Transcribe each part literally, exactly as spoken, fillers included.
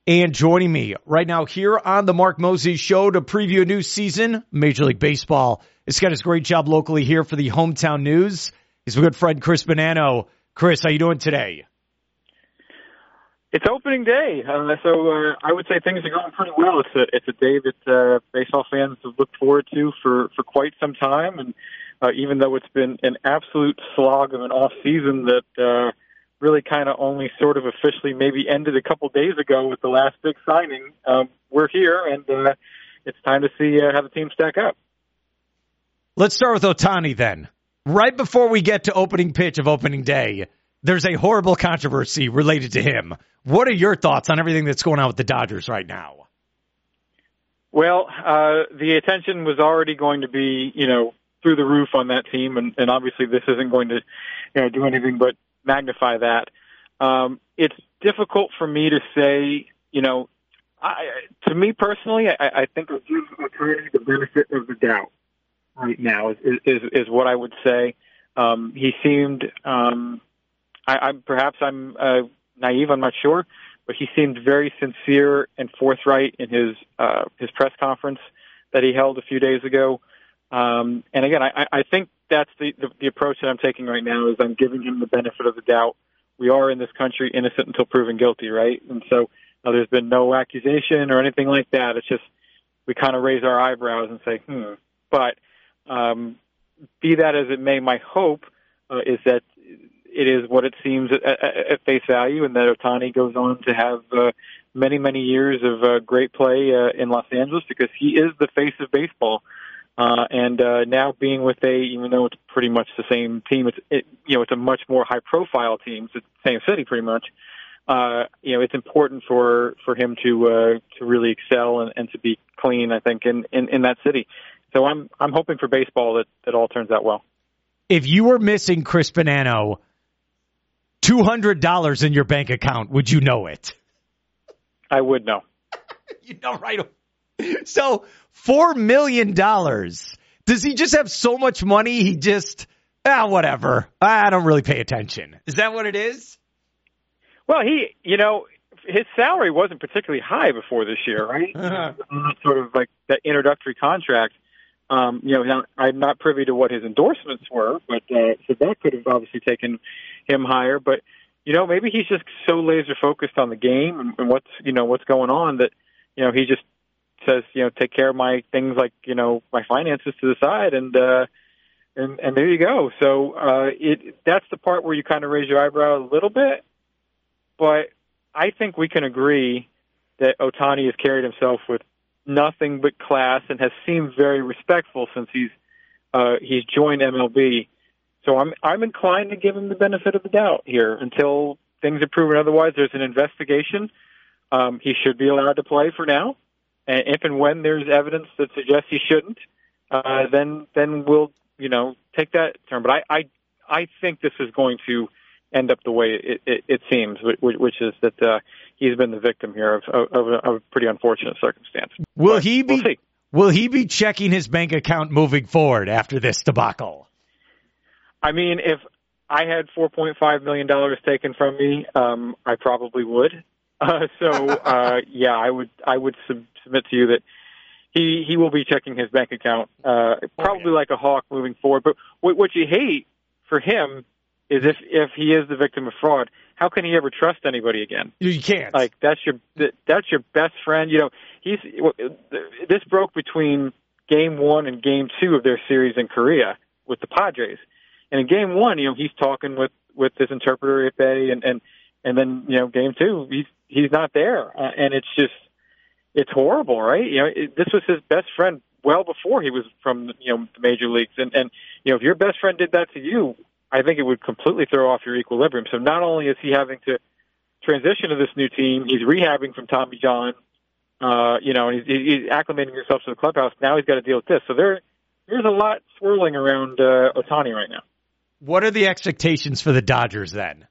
And joining me right now here on the Mark Mosey Show to preview a new season, Major League Baseball. It's got his great job locally here for the Hometown News. He's my good friend Chris Bonanno. Chris, how you doing today? It's opening day, uh, so uh, I would say things are going pretty well. It's a it's a day that uh, baseball fans have looked forward to for, for quite some time, and uh, even though it's been an absolute slog of an off season that uh, really kind of only sort of officially maybe ended a couple days ago with the last big signing, um, we're here, and uh, it's time to see uh, how the team stack up. Let's start with Ohtani then. Right before we get to opening pitch of opening day, there's a horrible controversy related to him. What are your thoughts on everything that's going on with the Dodgers right now? Well, uh, the attention was already going to be, you know, through the roof on that team, and, and obviously this isn't going to, you know, do anything but magnify that. Um, it's difficult for me to say, you know, I, to me personally, I, I think I'll give Ohtani the benefit of the doubt right now is, is, is what I would say. Um, he seemed, um, I, I'm perhaps I'm uh, naive, I'm not sure, but he seemed very sincere and forthright in his uh, his press conference that he held a few days ago. Um, and again, I, I think that's the, the, the approach that I'm taking right now is I'm giving him the benefit of the doubt. We are in this country innocent until proven guilty, right? And so uh, there's been no accusation or anything like that. It's just we kind of raise our eyebrows and say, hmm. But um, be that as it may, my hope uh, is that it is what it seems at, at, at face value, and that Ohtani goes on to have uh, many, many years of uh, great play uh, in Los Angeles because he is the face of baseball. Uh, and uh, now being with a, even though it's pretty much the same team, it's it, you know it's a much more high-profile team. It's the same city, pretty much. Uh, you know, it's important for, for him to uh, to really excel and, and to be clean. I think in, in, in that city. So I'm I'm hoping for baseball that that all turns out well. If you were missing Chris Bonanno two hundred dollars in your bank account, would you know it? I would know. You know, right? So four million dollars. Does he just have so much money he just, ah, whatever. I don't really pay attention. Is that what it is? Well, he, you know, his salary wasn't particularly high before this year, right? Uh-huh. Sort of like that introductory contract. Um, you know, now, I'm not privy to what his endorsements were, but uh, so that could have obviously taken him higher. But you know, maybe he's just so laser focused on the game and, and what's you know what's going on that you know he just says you know take care of my things like you know my finances to the side and uh, and and there you go. So uh, it that's the part where you kind of raise your eyebrow a little bit, but I think we can agree that Ohtani has carried himself with nothing but class and has seemed very respectful since he's uh, he's joined M L B. So I'm I'm inclined to give him the benefit of the doubt here until things are proven otherwise. There's an investigation. Um, he should be allowed to play for now, and if and when there's evidence that suggests he shouldn't, uh, then then we'll you know take that term. But I I, I think this is going to end up the way it, it, it seems, which, which is that uh, he's been the victim here of, of, of, a, of a pretty unfortunate circumstance. Will but he be? We'll see. Will he be checking his bank account moving forward after this debacle? I mean, if I had four point five million dollars taken from me, um, I probably would. Uh, so, uh, yeah, I would I would sub- submit to you that he, he will be checking his bank account, uh, probably okay. like a hawk moving forward. But what, what you hate for him is if, if he is the victim of fraud, how can he ever trust anybody again? You can't. Like, that's your that's your best friend. You know, he's this broke between game one and game two of their series in Korea with the Padres. And in game one, you know, he's talking with, with his interpreter at bay, and, and, and then, you know, game two, he's, he's not there. Uh, and it's just, it's horrible, right? You know, it, this was his best friend well before he was from, you know, the major leagues. And, and, you know, if your best friend did that to you, I think it would completely throw off your equilibrium. So not only is he having to transition to this new team, he's rehabbing from Tommy John, uh, you know, and he's, he's acclimating himself to the clubhouse. Now he's got to deal with this. So there, there's a lot swirling around uh, Ohtani right now. What are the expectations for the Dodgers then?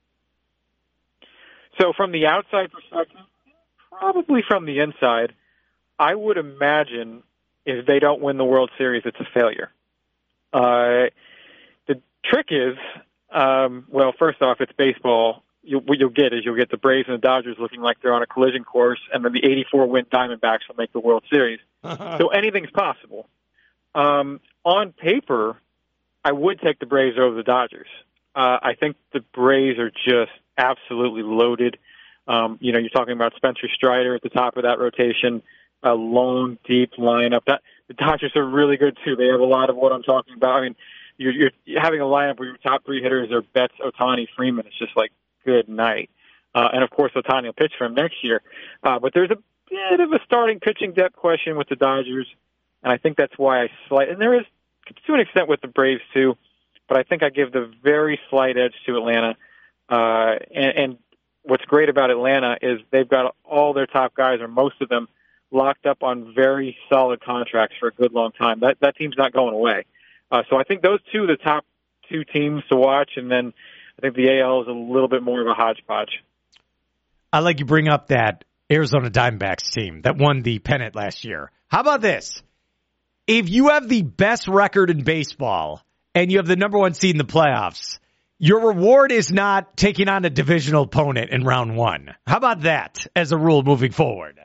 So from the outside perspective, probably from the inside, I would imagine if they don't win the World Series, it's a failure. Uh, the trick is, um, well, first off, it's baseball. you, what you'll get is you'll get the Braves and the Dodgers looking like they're on a collision course, and then the eighty-four win Diamondbacks will make the World Series. So anything's possible. Um, on paper, I would take the Braves over the Dodgers. Uh, I think the Braves are just absolutely loaded. Um, you know, you're talking about Spencer Strider at the top of that rotation, a long, deep lineup. That the Dodgers are really good too. They have a lot of what I'm talking about. I mean, you're, you're having a lineup where your top three hitters are Betts, Ohtani, Freeman. It's just like good night. Uh, and of course, Ohtani will pitch for him next year. Uh, but there's a bit of a starting pitching depth question with the Dodgers, and I think that's why I slight. And there is to an extent with the Braves too, but I think I give the very slight edge to Atlanta. Uh, and, and what's great about Atlanta is they've got all their top guys, or most of them, locked up on very solid contracts for a good long time. That that team's not going away. Uh, so I think those two are the top two teams to watch, and then I think the A L is a little bit more of a hodgepodge. I like you bring up that Arizona Diamondbacks team that won the pennant last year. How about this? If you have the best record in baseball and you have the number one seed in the playoffs, your reward is not taking on a divisional opponent in round one. How about that as a rule moving forward?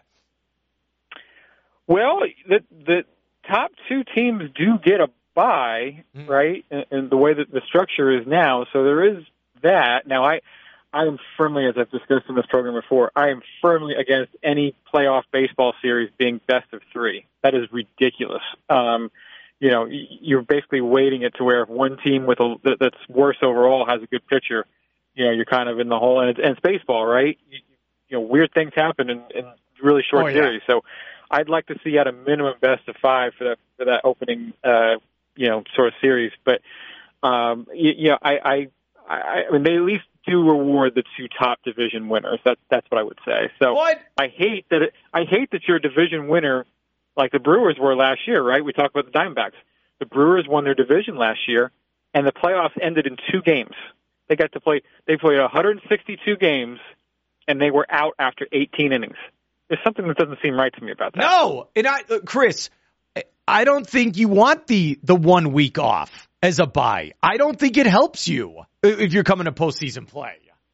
Well, the the top two teams do get a bye, mm. right? And, and the way that the structure is now, so there is that. Now, I I am firmly, as I've discussed in this program before, I am firmly against any playoff baseball series being best of three. That is ridiculous. Um, you know, you're basically weighting it to where if one team with a that's worse overall has a good pitcher, you know, you're kind of in the hole. And it's, and it's baseball, right? You, you know, weird things happen in, in really short oh, yeah. series. So I'd like to see at a minimum best of five for that for that opening, uh, you know, sort of series. But um, you, you know, I, I, I, I mean, they at least do reward the two top division winners. That's that's what I would say. So what? I hate that. It, I hate that you're a division winner like the Brewers were last year. Right? We talked about the Diamondbacks. The Brewers won their division last year, and the playoffs ended in two games. They got to play. They played one hundred sixty-two games, and they were out after eighteen innings. There's something that doesn't seem right to me about that. No, and I, uh, Chris, I don't think you want the the one week off as a bye. I don't think it helps you if you're coming to postseason play.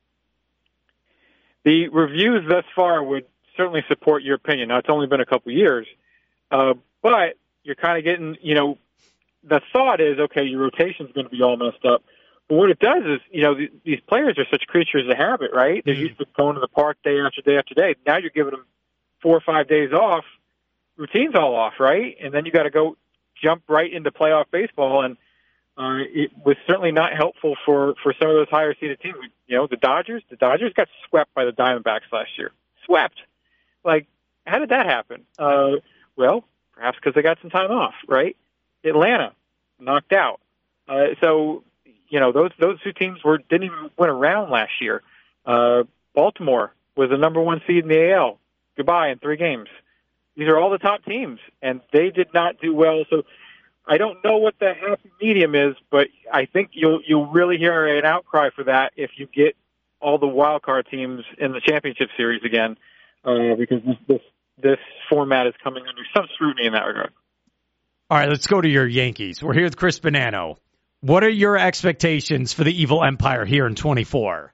The reviews thus far would certainly support your opinion. Now, it's only been a couple years, uh, but you're kind of getting, you know, the thought is, okay, your rotation's going to be all messed up. But what it does is, you know, th- these players are such creatures of habit, right? They're mm. used to going to the park day after day after day. Now you're giving them four or five days off, routine's all off, right? And then you got to go jump right into playoff baseball, and uh, it was certainly not helpful for, for some of those higher seeded teams. You know, the Dodgers, the Dodgers got swept by the Diamondbacks last year. Swept. Like, how did that happen? Uh, well, perhaps because they got some time off, right? Atlanta, knocked out. Uh, so, you know, those those two teams were didn't even win a round last year. Uh, Baltimore was the number one seed in the A L. Goodbye in three games. These are all the top teams, and they did not do well. So I don't know what the happy medium is, but I think you'll you'll really hear an outcry for that if you get all the wild card teams in the championship series again, uh, because this, this this format is coming under some scrutiny in that regard. All right, let's go to your Yankees. We're here with Chris Bonanno. What are your expectations for the Evil Empire here in twenty-four?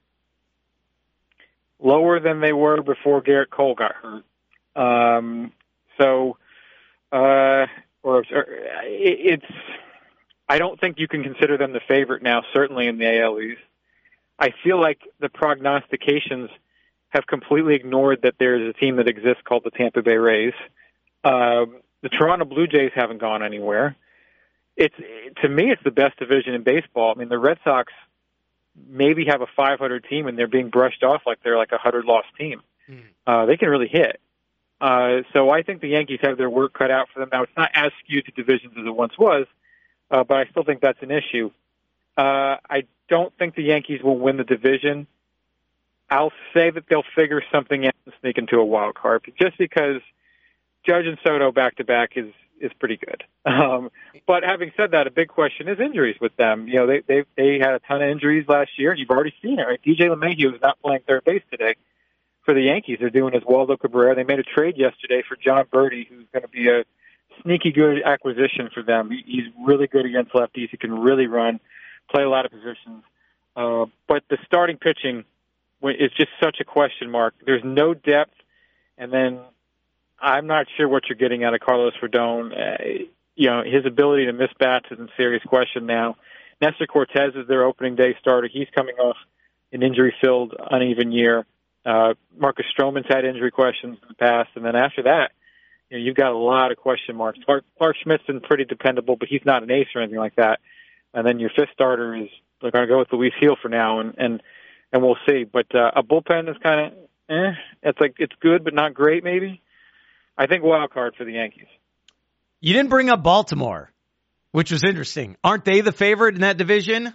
Lower than they were before Garrett Cole got hurt. Um, so, uh, or, or it's, I don't think you can consider them the favorite now, certainly in the A L East. I feel like the prognostications have completely ignored that there's a team that exists called the Tampa Bay Rays. Um, the Toronto Blue Jays haven't gone anywhere. It's, to me, it's the best division in baseball. I mean, the Red Sox maybe have a five hundred team, and they're being brushed off like they're like a one hundred loss team. Mm. Uh, they can really hit. Uh, so I think the Yankees have their work cut out for them. Now, it's not as skewed to divisions as it once was, uh, but I still think that's an issue. Uh, I don't think the Yankees will win the division. I'll say that they'll figure something out and sneak into a wild card, just because Judge and Soto back-to-back is is pretty good. Um, but having said that, a big question is injuries with them. You know, they they they had a ton of injuries last year, and you've already seen it, right? D J LeMahieu is not playing third base today for the Yankees. They're doing as Waldo Cabrera. They made a trade yesterday for John Birdie, who's going to be a sneaky good acquisition for them. He's really good against lefties. He can really run, play a lot of positions. Uh, but the starting pitching it's just such a question mark. There's no depth, and then I'm not sure what you're getting out of Carlos Rodon. Uh, you know, his ability to miss bats is in serious question now. Nestor Cortez is their opening day starter. He's coming off an injury-filled, uneven year. Uh, Marcus Stroman's had injury questions in the past, and then after that, you know, you've got a lot of question marks. Clark, Clark Schmidt's been pretty dependable, but he's not an ace or anything like that. And then your fifth starter is they're going to go with Luis Gil for now, and and and we'll see. But uh, a bullpen is kind of eh. It's like it's good, but not great. Maybe. I think wild card for the Yankees. You didn't bring up Baltimore, which was interesting. Aren't they the favorite in that division?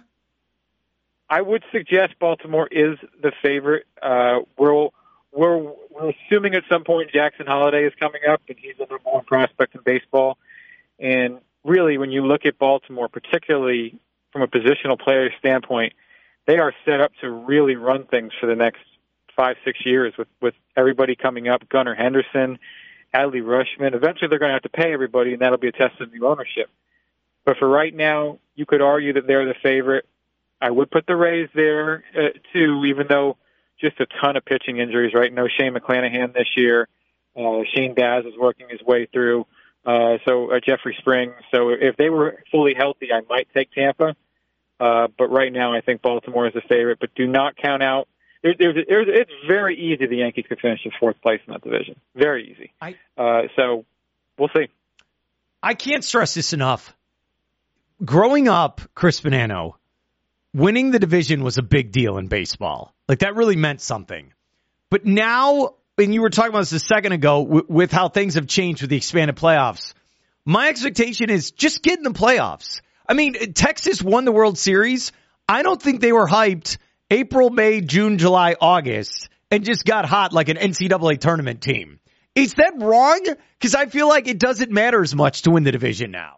I would suggest Baltimore is the favorite. Uh, we're, we're, we're assuming at some point Jackson Holliday is coming up, and he's the number one prospect in baseball. And really, when you look at Baltimore, particularly from a positional player standpoint, they are set up to really run things for the next five, six years with, with everybody coming up, Gunnar Henderson, Adley Rutschman. Eventually, they're going to have to pay everybody, and that'll be a test of new ownership. But for right now, you could argue that they're the favorite. I would put the Rays there, uh, too, even though just a ton of pitching injuries, right? No Shane McClanahan this year. Uh, Shane Baz is working his way through. Uh, so uh, Jeffrey Springs. So if they were fully healthy, I might take Tampa. Uh, but right now, I think Baltimore is the favorite. But do not count out. There, there's, there's, it's very easy the Yankees could finish in fourth place in that division. Very easy. I, uh, so we'll see. I can't stress this enough. Growing up, Chris Bonanno, winning the division was a big deal in baseball. Like, that really meant something. But now, and you were talking about this a second ago, w- with how things have changed with the expanded playoffs, my expectation is just get in the playoffs. I mean, Texas won the World Series. I don't think they were hyped April, May, June, July, August, and just got hot like an N C double A tournament team. Is that wrong? Because I feel like it doesn't matter as much to win the division now.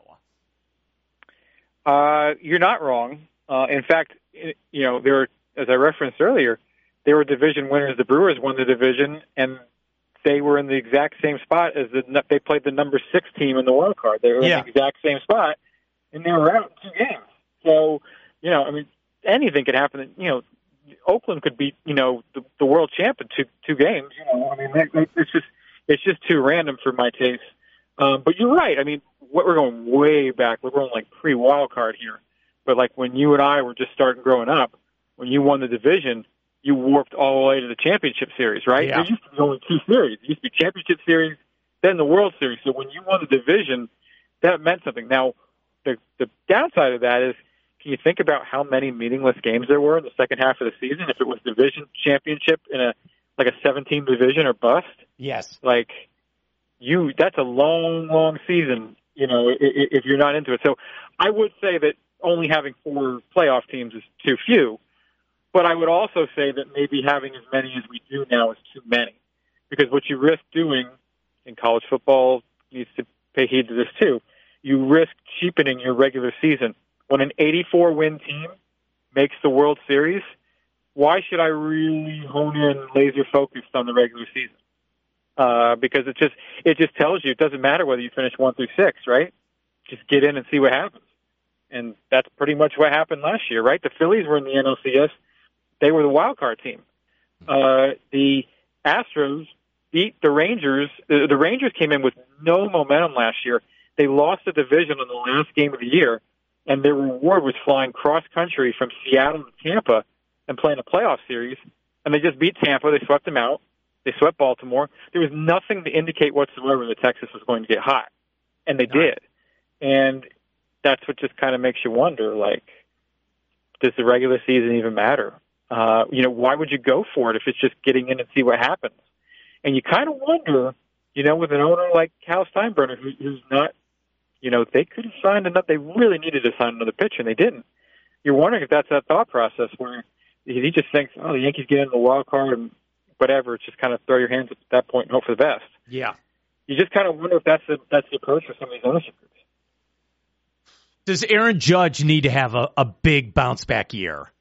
Uh, you're not wrong. Uh, in fact, you know, there were, as I referenced earlier, they were division winners. The Brewers won the division, and they were in the exact same spot as the they played the number six team in the wild card. They were yeah. in the exact same spot, and they were out in two games. So, you know, I mean, anything could happen. You know, Oakland could beat, you know, the, the world champ in two two games. You know, I mean, it's just it's just too random for my taste. Um, but you're right. I mean, what we're going way back. We're going like pre-wild card here. But like when you and I were just starting growing up, when you won the division, you warped all the way to the championship series, right? Yeah. There used to be only two series. There used to be championship series, then the World Series. So when you won the division, that meant something. Now, the the downside of that is, can you think about how many meaningless games there were in the second half of the season if it was division championship in a like a seven-team division or bust? Yes. Like, you, that's a long, long season, you know, if you're not into it. So I would say that only having four playoff teams is too few. But I would also say that maybe having as many as we do now is too many. Because what you risk doing, in college football needs to pay heed to this too, you risk cheapening your regular season. When an eighty-four win team makes the World Series, why should I really hone in laser focused on the regular season? Uh, because it just it just tells you it doesn't matter whether you finish one through six, right? Just get in and see what happens. And that's pretty much what happened last year, right? The Phillies were in the N L C S. They were the wild card team. Uh, the Astros beat the Rangers. The, the Rangers came in with no momentum last year. They lost the division in the last game of the year, and their reward was flying cross-country from Seattle to Tampa and playing a playoff series, and they just beat Tampa. They swept them out. They swept Baltimore. There was nothing to indicate whatsoever that Texas was going to get hot, and they did. And that's what just kind of makes you wonder, like, does the regular season even matter? Uh, you know, why would you go for it if it's just getting in and see what happens? And you kind of wonder, you know, with an owner like Cal Steinbrenner, who, who's not, you know, they could have signed another, they really needed to sign another pitcher, and they didn't. You're wondering if that's that thought process where he just thinks, oh, the Yankees get in the wild card and whatever, it's just kind of throw your hands up at that point and hope for the best. Yeah. You just kind of wonder if that's the, that's the approach for some of these ownership groups. Does Aaron Judge need to have a, a big bounce-back year?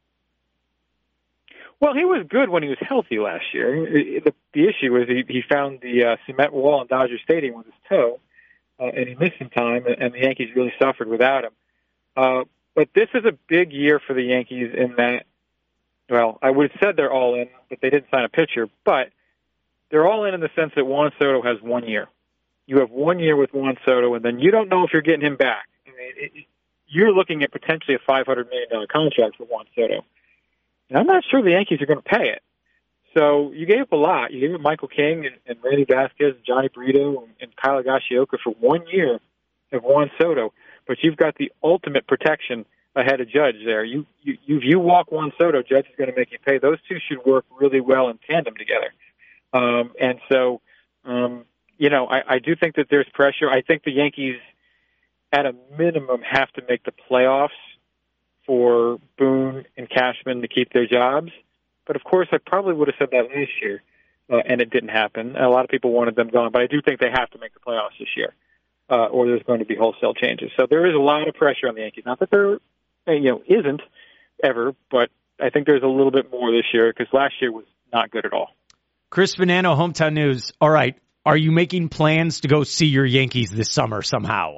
Well, he was good when he was healthy last year. The, the issue was he, he found the uh, cement wall in Dodger Stadium with his toe, uh, and he missed some time, and the Yankees really suffered without him. Uh, but this is a big year for the Yankees in that well, I would have said they're all in, but they didn't sign a pitcher. But they're all in in the sense that Juan Soto has one year. You have one year with Juan Soto, and then you don't know if you're getting him back. I mean, it, it, you're looking at potentially a five hundred million dollars contract for Juan Soto. And I'm not sure the Yankees are going to pay it. So you gave up a lot. You gave up Michael King and, and Randy Vasquez, and Johnny Brito, and, and Kyle Higashioka for one year of Juan Soto. But you've got the ultimate protection ahead of Judge there. You, you, if you walk Juan Soto, Judge is going to make you pay. Those two should work really well in tandem together. Um, and so, um, you know, I, I do think that there's pressure. I think the Yankees, at a minimum, have to make the playoffs for Boone and Cashman to keep their jobs. But, of course, I probably would have said that last year, uh, and it didn't happen. A lot of people wanted them gone, but I do think they have to make the playoffs this year, uh, or there's going to be wholesale changes. So there is a lot of pressure on the Yankees. Not that there, you know, isn't ever, but I think there's a little bit more this year because last year was not good at all. Chris Bonanno, Hometown News. All right, are you making plans to go see your Yankees this summer somehow?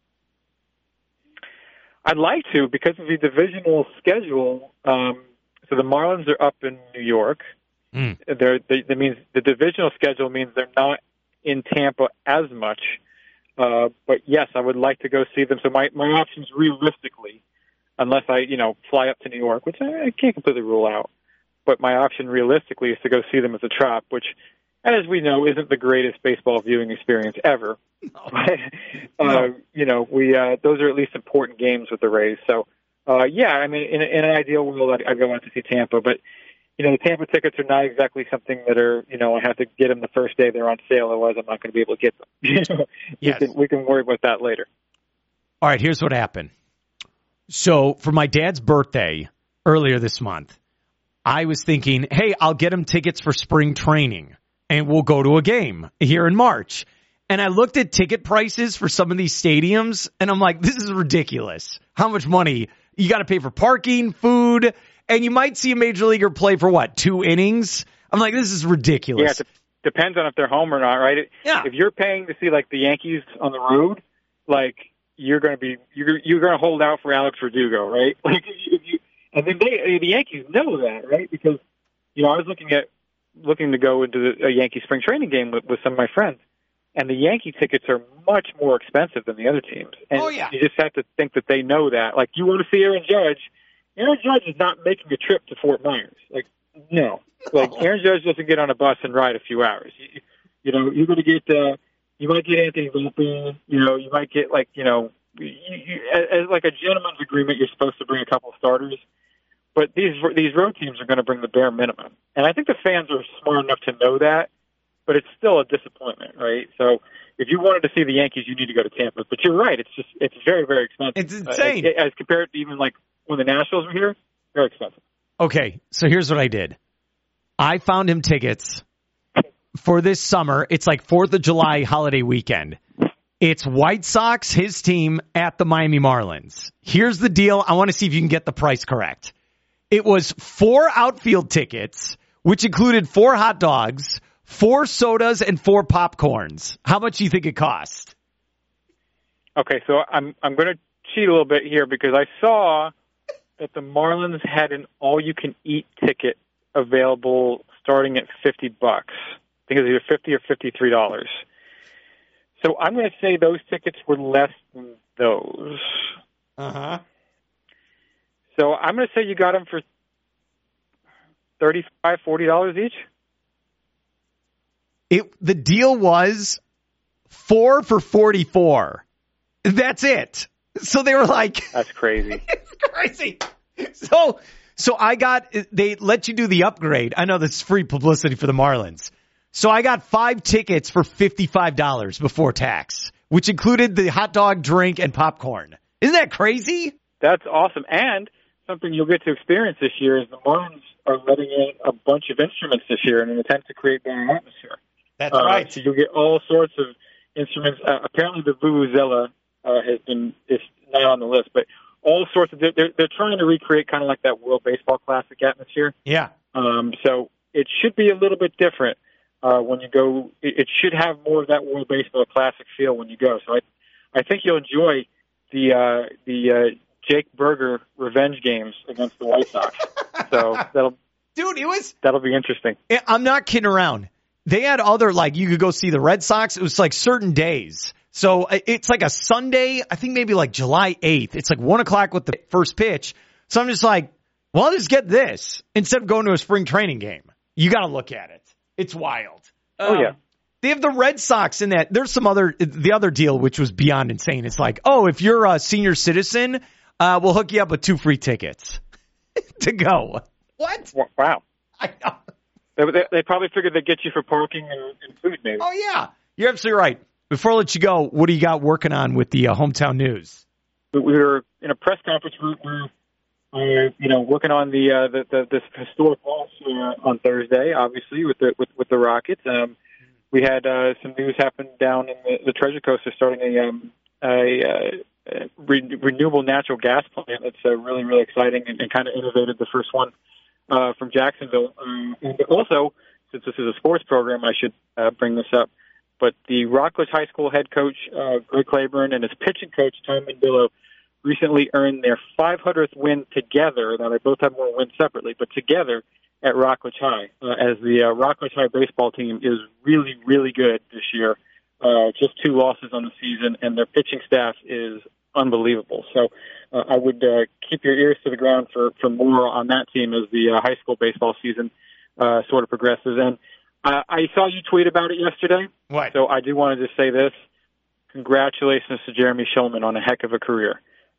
I'd like to because of the divisional schedule. Um, so the Marlins are up in New York. Mm. They're, they, that means the divisional schedule means they're not in Tampa as much. Uh, but yes, I would like to go see them. So my, my options realistically, unless I, you know, fly up to New York, which I, I can't completely rule out, but my option realistically is to go see them at the Trop, which, as we know, isn't the greatest baseball viewing experience ever. No. uh, no. You know, we uh, those are at least important games with the Rays. So, uh, yeah, I mean, in, in an ideal world, I'd, I'd go out to see Tampa. But, you know, the Tampa tickets are not exactly something that are, you know, I have to get them the first day they're on sale. Otherwise, I'm not going to be able to get them. Yes. we, can, we can worry about that later. All right, here's what happened. So, for my dad's birthday earlier this month, I was thinking, hey, I'll get him tickets for spring training, and we'll go to a game here in March. And I looked at ticket prices for some of these stadiums, and I'm like, this is ridiculous. How much money? You got to pay for parking, food, and you might see a major leaguer play for, what, two innings? I'm like, this is ridiculous. Yeah, it depends on if they're home or not, right? Yeah. If you're paying to see, like, the Yankees on the road, like, you're going to be you're, you're going to hold out for Alex Verdugo, right? Like, if you, and then they, the Yankees know that, right? Because, you know, I was looking at looking to go into the, a Yankee spring training game with, with some of my friends, and the Yankee tickets are much more expensive than the other teams. And oh, yeah. you just have to think that they know that. Like, you want to see Aaron Judge, Aaron Judge is not making a trip to Fort Myers. Like, no. Like, Aaron Judge doesn't get on a bus and ride a few hours. You, you know, you're going to get, uh, you might get Anthony Volpe, you know, you might get, like, you know, you, you, as, as like a gentleman's agreement, you're supposed to bring a couple of starters. But these these road teams are going to bring the bare minimum. And I think the fans are smart enough to know that, but it's still a disappointment, right? So if you wanted to see the Yankees, you need to go to Tampa. But you're right, it's just it's very, very expensive. It's insane. Uh, as compared to even like when the Nationals were here, very expensive. Okay, so here's what I did. I found him tickets for this summer. It's like fourth of July holiday weekend. It's White Sox, his team, at the Miami Marlins. Here's the deal. I want to see if you can get the price correct. It was four outfield tickets, which included four hot dogs, four sodas, and four popcorns. How much do you think it cost? Okay, so I'm I'm going to cheat a little bit here because I saw that the Marlins had an all-you-can-eat ticket available starting at fifty bucks. I think it was either fifty or fifty-three dollars. So I'm going to say those tickets were less than those. Uh-huh. So I'm going to say you got them for thirty-five dollars, forty dollars each? It the deal was four for forty-four. That's it. So they were like, that's crazy. It's crazy. So so I got they let you do the upgrade. I know this is free publicity for the Marlins. So I got five tickets for fifty-five dollars before tax, which included the hot dog, drink, and popcorn. Isn't that crazy? That's awesome. And something you'll get to experience this year is the Marlins are letting in a bunch of instruments this year in an attempt to create their atmosphere. That's uh, right. So you'll get all sorts of instruments. Uh, apparently the Vuvuzela uh, has been is not on the list, but all sorts of they're they're trying to recreate kind of like that World Baseball Classic atmosphere. Yeah. Um, so it should be a little bit different uh, when you go. It, it should have more of that World Baseball Classic feel when you go. So I I think you'll enjoy the uh, the uh, Jake Berger revenge games against the White Sox. So that'll, dude, it was that'll be interesting. I'm not kidding around. They had other, like, you could go see the Red Sox. It was like certain days. So it's like a Sunday, I think maybe like July eighth. It's like one o'clock with the first pitch. So I'm just like, well, I'll just get this instead of going to a spring training game. You got to look at it. It's wild. Oh, um, yeah. They have the Red Sox in that. There's some other, the other deal, which was beyond insane. It's like, oh, if you're a senior citizen, uh, we'll hook you up with two free tickets to go. What? Wow. I know. They, they, they probably figured they'd get you for parking and, and food, maybe. Oh, yeah. You're absolutely right. Before I let you go, what do you got working on with the uh, hometown news? We were in a press conference. We were, uh, you know, working on the, uh, the, the this historic loss uh, on Thursday, obviously, with the with, with the Rockets. Um, we had uh, some news happen down in the, the Treasure Coast. They're starting a, um, a, uh, re- renewable natural gas plant that's uh, really, really exciting and, and kind of innovative, the first one uh, from Jacksonville. Um, and also, since this is a sports program, I should uh, bring this up. But the Rockledge High School head coach, uh, Greg Claiborne, and his pitching coach, Tom Mandillo, recently earned their five hundredth win together. Now, they both have more wins separately, but together at Rockledge High, uh, as the uh, Rockledge High baseball team is really, really good this year. Uh, just two losses on the season, and their pitching staff is unbelievable. So uh, I would uh, keep your ears to the ground for, for more on that team as the uh, high school baseball season uh, sort of progresses. And uh, I saw you tweet about it yesterday. What? So I do want to just say this. Congratulations to Jeremy Shulman on a heck of a career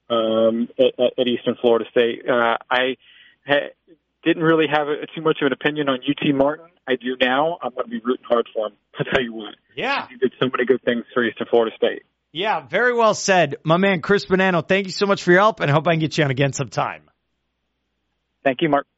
um, at, at Eastern Florida State. Uh, I ha- didn't really have a, too much of an opinion on U T Martin. I do now. I'm going to be rooting hard for him. I'll tell you what. Yeah. He did so many good things for Eastern Florida State. Yeah, very well said. My man, Chris Bonanno, thank you so much for your help, and I hope I can get you on again sometime. Thank you, Mark.